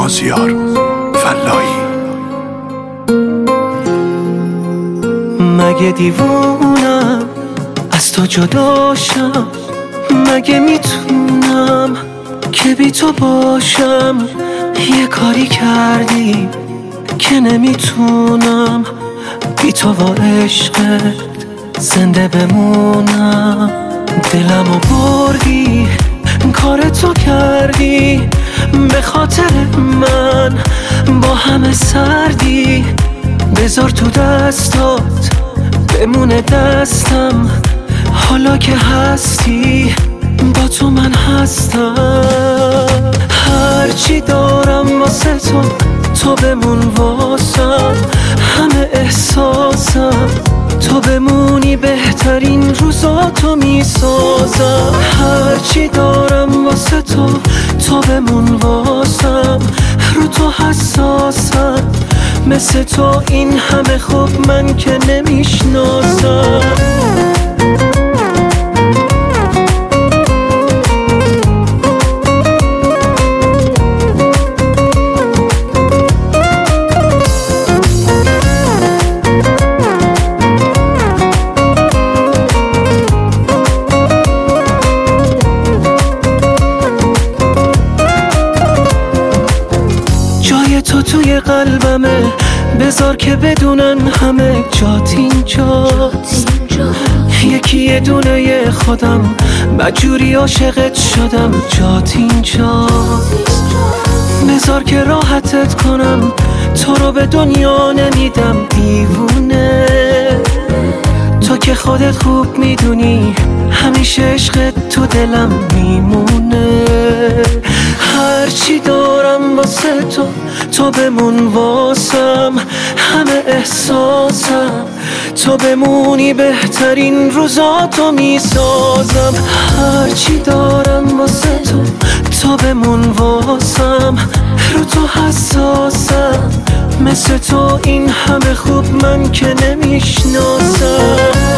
مازیار فلاحی. مگه دیوونم از تو جداشم؟ مگه میتونم که بی تو باشم؟ یه کاری کردی که نمیتونم بی تو و عشقت زنده بمونم. دلمو بردی، کار تو کردی، به خاطر من با همه سردی. بذار تو دستات بمونه دستم، حالا که هستی با تو من هستم. هرچی دارم واسه تو، تو بمون واسم. همه احساسم تو بمونی، بهترین روزاتو میسازم. هرچی دارم واسه تو، تو بمون واسم. رو تو حساسم، مثل تو این همه خوب من که نمیشناسم. جای تو توی قلبمه، بذار که بدونن همه جات اینجاست. یکی یه دونه خودم مجبوری عاشقت شدم، جات اینجاست. بذار که راحتت کنم، تو رو به دنیا نمیدم دیوونه. تو که خودت خوب میدونی همیشه عشقت تو دلم میمونه. هرچی دارم واسه تو، تو بمون واسم. همه احساسم تو بمونی، بهترین روزاتو میسازم. هرچی دارم واسه تو، تو بمون واسم. رو تو حساسم، مثل تو این همه خوب من که نمیشناسم.